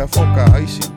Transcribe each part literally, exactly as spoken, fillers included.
'n fokke huisie.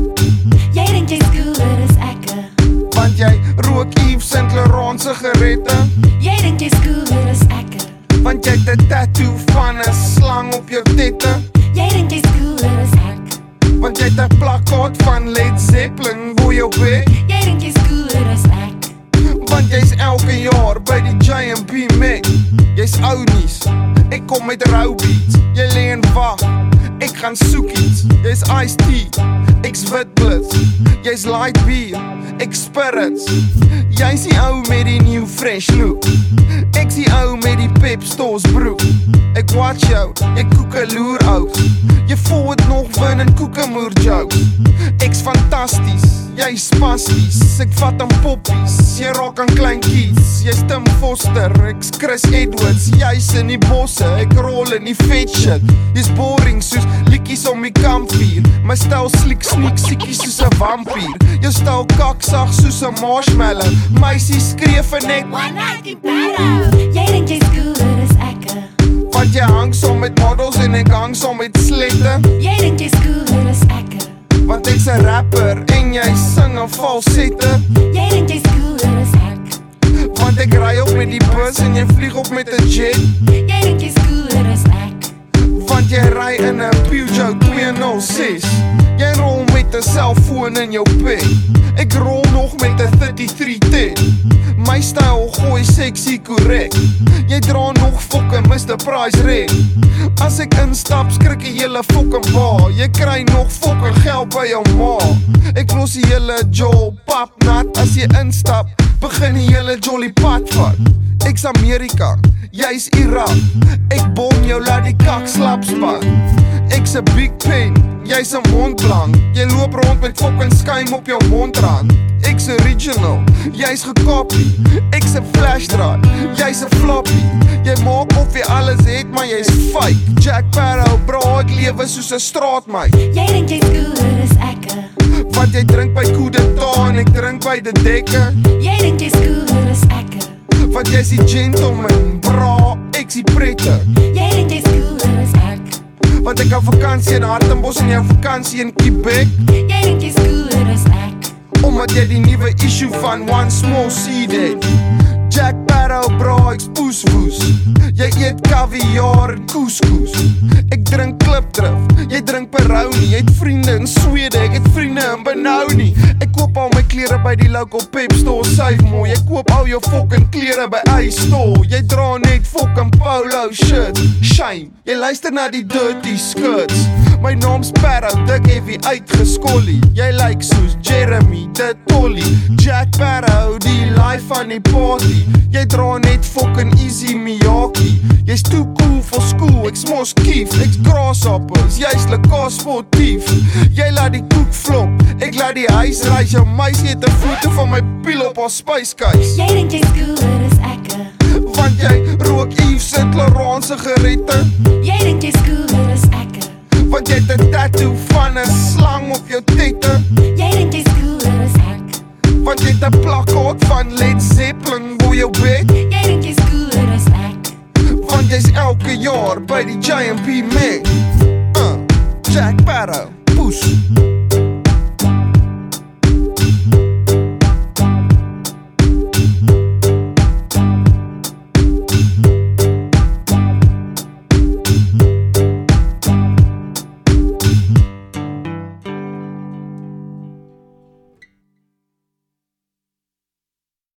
Jy dink jy's cooler as ek, Want jy rook Yves Saint Laurent sigarette. jy dink jy's cooler as ek, Want jy het 'n tattoo van 'n slang op jou tette. jy dink jy's cooler as ek, Want jy het 'n plakkaat van Led Zeppelin voor jou bed. jy dink jy's cooler as ek, Want jy's elke jaar by die J and B Mac. Jy's ou nies, ek kom met rou beats. Jy lê en wag, ek gaan soek iets. Jy's iced tea, ek's wit blitz. Jy's light beer, ek spirits. Jy's die ou met die new fresh look. Ek's die ou met die Pep Stores broek. Ek watch jou, jy koekeloer oud. Jy voel het nog win in koekemoer jokes. Ek's fantasties, jy's spasties. Ek vat aan poppies, jy raak aan klein kids. Jy's Tim Foster, ek's Chris Edwards. Jy's in die bosse, ek rol in die vet shit. Jy's boring soos liedjies om die kampvuur. My styl sliek sneak siekies soos 'n vampier. Jou styl kaksag soos 'n marshmallow. Meisie skreef en net one night in Paris. Jy dink jy's cooler as ek, Want jy hang som met models en ek hang som met slette. jy dink jy's cooler as ek, Want ek's 'n rapper en jy sing 'n falsette. jy dink jy's cooler as ek, Want ek ry op met die bus en jy vlieg op met 'n jet. jy dink jy's cooler as ek, Want jy ry in 'n Peugeot twee nul ses. Jy rol met 'n selfoon in jou bed. Ek rol nog met 'n thirty-three ten. My styl gooi sexy korrek. Jy dra nog fokke Mister Price Reg. As ek instap skrik die hele fokke ba. Jy kry nog fokke geld by jou ma. Ek los die hele jol pap nat. As jy instap, begin die hele jolly pad vat. Ek's Amerika, jy's Irak. Ek bom jou laat die kak slap spat. Ek's 'n big pen, jy's 'n mondblank. Jy loop rond met fucking skuim op jou mondrand. Ek's original, jy's gekopie. Ek's 'n flash drive, jy's 'n floppy. Jy maak of jy alles het, maar jy's fake. Jack Sparrow, bro, ek lewe soos 'n straatmeid. jy dink jy's cooler as ek, Want jy drink by Coup d'Etat en ek drink by De Dekker. jy dink jy's cooler as ek, Want jy's die gentleman, bro, ek's die prette. jy dink jy's cooler as ek, Want ek hou vakansie in Hartenbos en jou vakansie in Quebec. jy dink jy's cooler as ek, Omdat jy die nuwe issue van One Small Seed het. Jack Sparrow, bro, ek's poeswoes. Jy eet kaviaar en couscous. Ek drink klipdrif, jy drink Peroni. Jy het vriende in Swede, ek het vriende in Benoni. Ek koop al my klere by die local Pep Store, save mooi. Jy koop al jou fucking klere by Ice Store. Jy dra net fucking polo shirts. Shame, jy luister na die dirty skirts. My naam's Sparrow, dik heavy uitgeskollie. Jy lyk soos Jeremy de Tolly. Jack Sparrow, die life van die party. Jy dra net fucking easy Miyaki. Jy's too cool for school, ek's mos kief. Ek's grasshoppers, jy's lekker sportief. Jy laat die koek flop, ek laat die huis reis. Jou meisie het 'n foto van my piel op haar spyskys. jy dink jy's cooler as ek, Want jy rook Yves Saint Laurent sigarette. jy dink jy's cooler as ek, Want jy het 'n tattoo van 'n slang op jou tette. jy dink jy's cooler as ek, Want jy het 'n plakkaat van Led Zeppelin voor jou bed. jy dink jy's cooler as ek, Want jy's elke jaar by die J and B Mac. uh, Jack Sparrow, poes.